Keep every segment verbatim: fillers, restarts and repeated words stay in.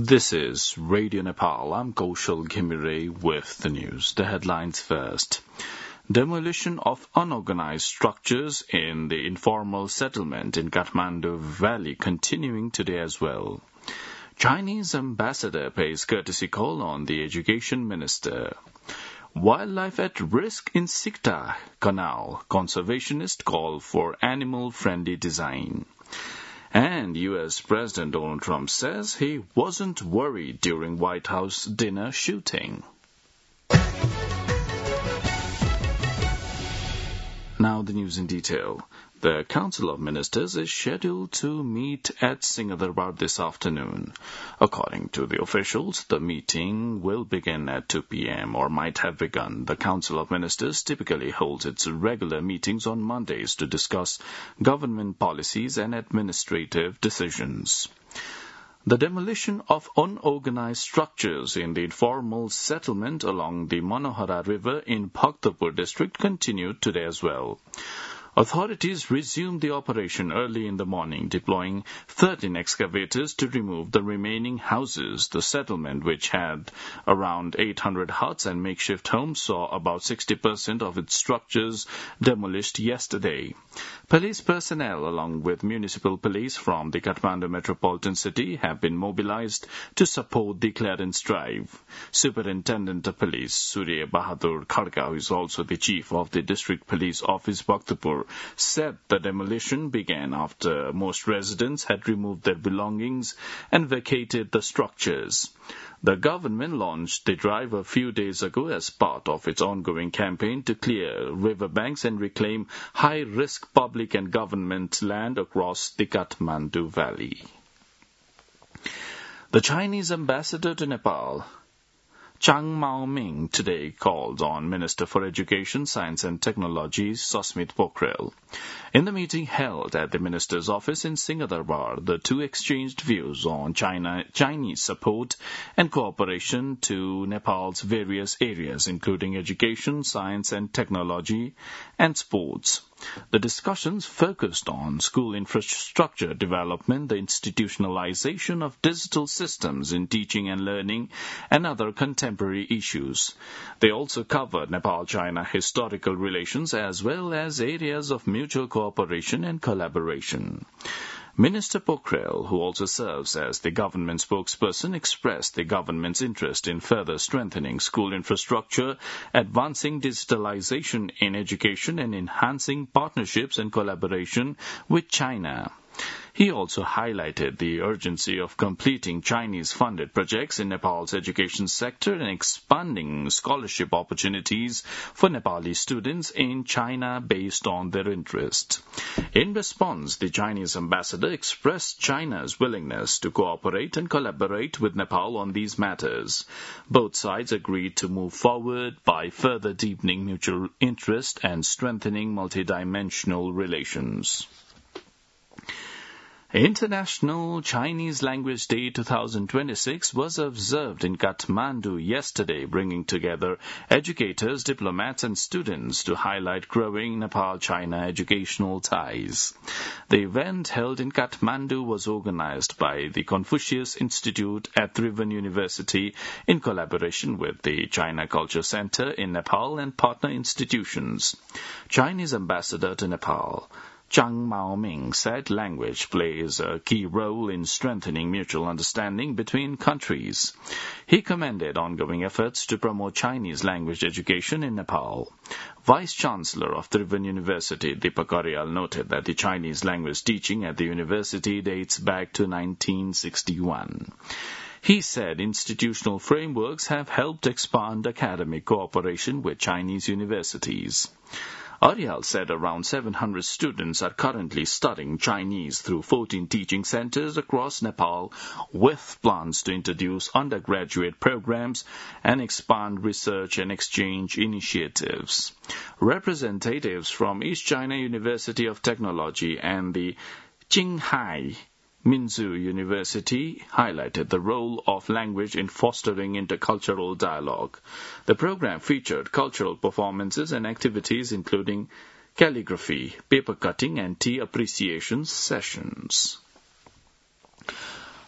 This is Radio Nepal. I'm Kaushal Ghimire with the news. The headlines first. Demolition of unorganized structures in the informal settlement in Kathmandu Valley continuing today as well. Chinese ambassador pays courtesy call on the education minister. Wildlife at risk in Sikta Canal. Conservationist call for animal-friendly design. And U S President Donald Trump says he wasn't worried during White House dinner shooting. Now the news in detail. The Council of Ministers is scheduled to meet at Singhadarbad this afternoon. According to the officials, the meeting will begin at two p.m. or might have begun. The Council of Ministers typically holds its regular meetings on Mondays to discuss government policies and administrative decisions. The demolition of unorganized structures in the informal settlement along the Manohara River in Bhaktapur district continued today as well. Authorities resumed the operation early in the morning, deploying thirteen excavators to remove the remaining houses. The settlement, which had around eight hundred huts and makeshift homes, saw about sixty percent of its structures demolished yesterday. Police personnel, along with municipal police from the Kathmandu metropolitan city, have been mobilized to support the clearance drive. Superintendent of Police Surya Bahadur Khadka, who is also the chief of the District Police Office Bhaktapur, said the demolition began after most residents had removed their belongings and vacated the structures. The government launched the drive a few days ago as part of its ongoing campaign to clear riverbanks and reclaim high-risk public and government land across the Kathmandu Valley. The Chinese ambassador to Nepal, Chang Mao-ming, today called on Minister for Education, Science and Technology, Susmit Pokhrel. In the meeting held at the minister's office in Singhadarbad, the two exchanged views on China, Chinese support and cooperation to Nepal's various areas, including education, science and technology, and sports. The discussions focused on school infrastructure development, the institutionalization of digital systems in teaching and learning, and other contemporary issues. They also covered Nepal-China historical relations as well as areas of mutual cooperation and collaboration. Minister Pokhrel, who also serves as the government spokesperson, expressed the government's interest in further strengthening school infrastructure, advancing digitalization in education, and enhancing partnerships and collaboration with China. He also highlighted the urgency of completing Chinese-funded projects in Nepal's education sector and expanding scholarship opportunities for Nepali students in China based on their interest. In response, the Chinese ambassador expressed China's willingness to cooperate and collaborate with Nepal on these matters. Both sides agreed to move forward by further deepening mutual interest and strengthening multidimensional relations. International Chinese Language Day twenty twenty-six was observed in Kathmandu yesterday, bringing together educators, diplomats and students to highlight growing Nepal-China educational ties. The event held in Kathmandu was organized by the Confucius Institute at Tribhuvan University in collaboration with the China Culture Center in Nepal and partner institutions. Chinese ambassador to Nepal, Chang Mao-ming, said language plays a key role in strengthening mutual understanding between countries. He commended ongoing efforts to promote Chinese language education in Nepal. Vice-Chancellor of Tribhuvan University, Deepak Aryal, noted that the Chinese language teaching at the university dates back to nineteen sixty-one. He said institutional frameworks have helped expand academic cooperation with Chinese universities. Aryal said around seven hundred students are currently studying Chinese through fourteen teaching centers across Nepal, with plans to introduce undergraduate programs and expand research and exchange initiatives. Representatives from East China University of Technology and the Qinghai Minzu University highlighted the role of language in fostering intercultural dialogue. The program featured cultural performances and activities including calligraphy, paper cutting, and tea appreciation sessions.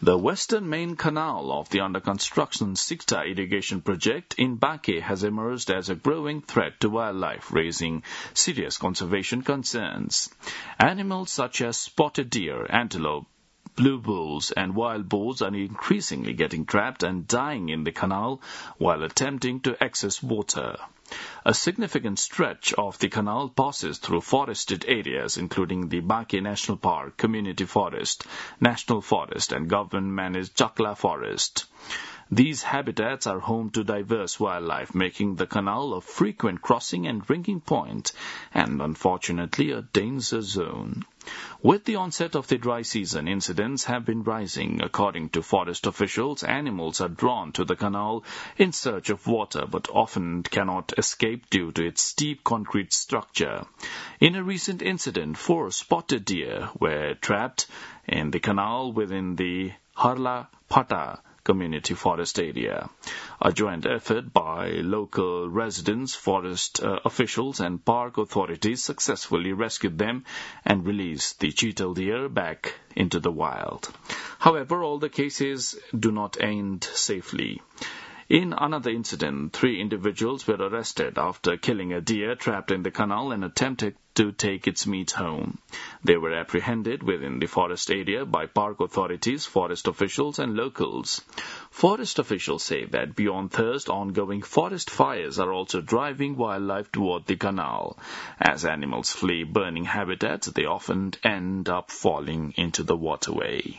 The western main canal of the under-construction Sikta irrigation project in Baque has emerged as a growing threat to wildlife, raising serious conservation concerns. Animals such as spotted deer, antelope, blue bulls and wild boars are increasingly getting trapped and dying in the canal while attempting to access water. A significant stretch of the canal passes through forested areas including the Baque National Park, Community Forest, National Forest and government-managed Chakla Forest. These habitats are home to diverse wildlife, making the canal a frequent crossing and drinking point and, unfortunately, a danger zone. With the onset of the dry season, incidents have been rising. According to forest officials, animals are drawn to the canal in search of water but often cannot escape due to its steep concrete structure. In a recent incident, four spotted deer were trapped in the canal within the Harla Pata Community Forest area. A joint effort by local residents, forest uh, officials and park authorities successfully rescued them and released the cheetal deer back into the wild. However, all the cases do not end safely. In another incident, three individuals were arrested after killing a deer trapped in the canal and attempted to take its meat home. They were apprehended within the forest area by park authorities, forest officials and locals. Forest officials say that beyond thirst, ongoing forest fires are also driving wildlife toward the canal. As animals flee burning habitats, they often end up falling into the waterway.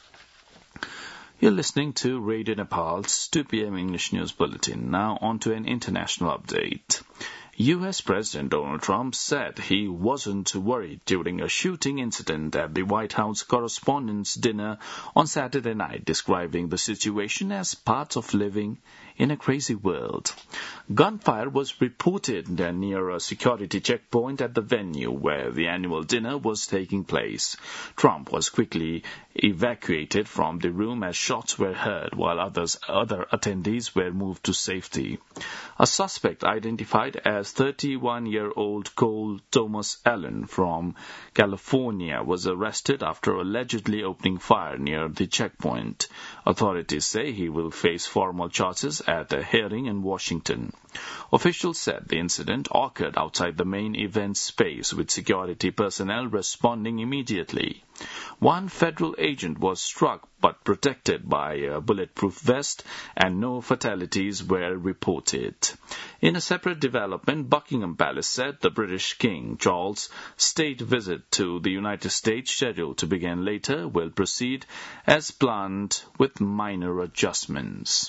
You're listening to Radio Nepal's two p.m. English News Bulletin. Now on to an international update. U S President Donald Trump said he wasn't worried during a shooting incident at the White House Correspondents' Dinner on Saturday night, describing the situation as part of living in a crazy world. Gunfire was reported near a security checkpoint at the venue where the annual dinner was taking place. Trump was quickly evacuated from the room as shots were heard, while others, other attendees were moved to safety. A suspect identified as thirty-one-year-old Cole Thomas Allen from California was arrested after allegedly opening fire near the checkpoint. Authorities say he will face formal charges at a hearing in Washington. Officials said the incident occurred outside the main event space, with security personnel responding immediately. One federal agent was struck but protected by a bulletproof vest, and no fatalities were reported. In a separate development, Buckingham Palace said the British King Charles' state visit to the United States, scheduled to begin later, will proceed as planned with minor adjustments.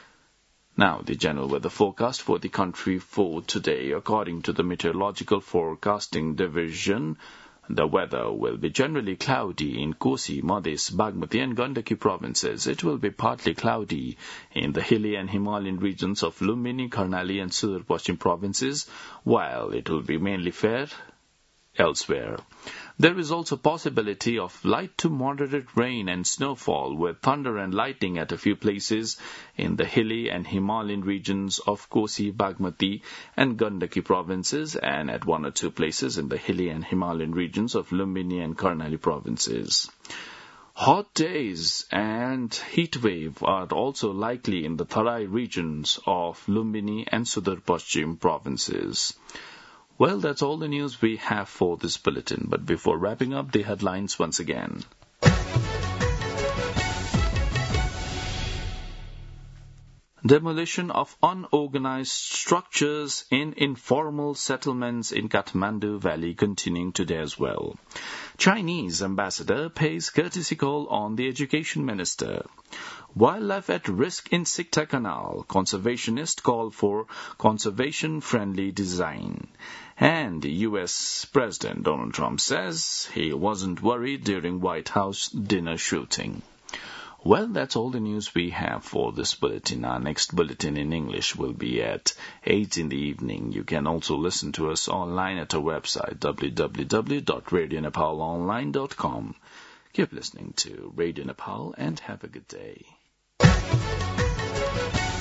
Now, the general weather forecast for the country for today. According to the Meteorological Forecasting Division, the weather will be generally cloudy in Kosi, Madhya, Bagmati and Gandaki provinces. It will be partly cloudy in the hilly and Himalayan regions of Lumbini, Karnali and Sudur Paschim provinces, while it will be mainly fair elsewhere. There is also possibility of light to moderate rain and snowfall with thunder and lightning at a few places in the hilly and Himalayan regions of Kosi, Bagmati and Gandaki provinces, and at one or two places in the hilly and Himalayan regions of Lumbini and Karnali provinces. Hot days and heat wave are also likely in the Tarai regions of Lumbini and Sudur Paschim provinces. Well, that's all the news we have for this bulletin. But before wrapping up, the headlines once again. Demolition of unorganized structures in informal settlements in Kathmandu Valley continuing today as well. Chinese ambassador pays courtesy call on the education minister. Wildlife at risk in Sikta Canal. Conservationists call for conservation-friendly design. And U S President Donald Trump says he wasn't worried during White House dinner shooting. Well, that's all the news we have for this bulletin. Our next bulletin in English will be at eight in the evening. You can also listen to us online at our website, w w w dot radio nepal online dot com. Keep listening to Radio Nepal and have a good day.